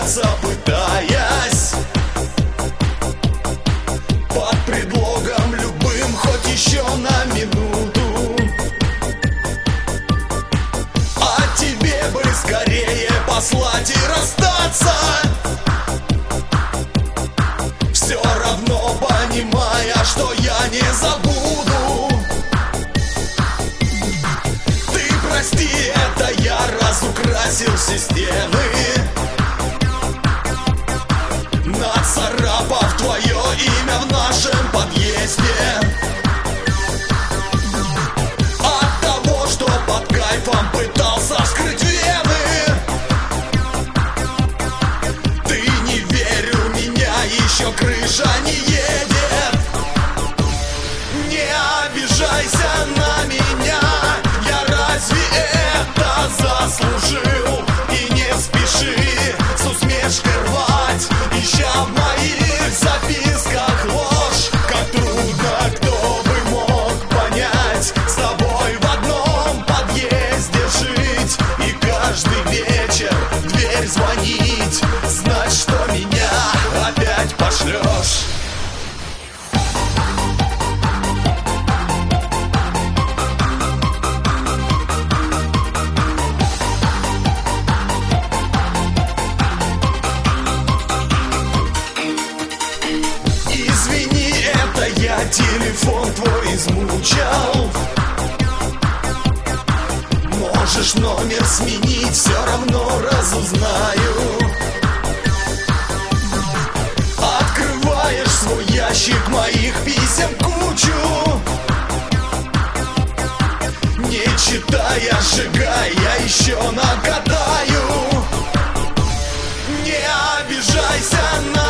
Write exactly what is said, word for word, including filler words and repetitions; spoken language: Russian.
общаться пытаясь, под предлогом любым, хоть еще на минуту. А тебе бы скорее послать и расстаться, все равно понимая, что я не забуду. Ты прости, это я разукрасил все стены, нацарапав твое имя в нашем подъезде. От того, что под кайфом пытался скрыть вены, ты не верю, меня еще крыша не едет. Не обижайся на меня, я разве это заслужил? И не спеши с усмешкой рвать, ища в моих записках ложь. Как трудно, кто бы мог понять, с тобой в одном подъезде жить и каждый вечер в дверь звонить, знать, что меня опять пошлешь. Извини, это я телефон твой измучал. Можешь номер сменить, все равно разузнаю. Открываешь свой ящик моих писем кучу, не читая, сжигай, я еще нагадаю. Не обижайся на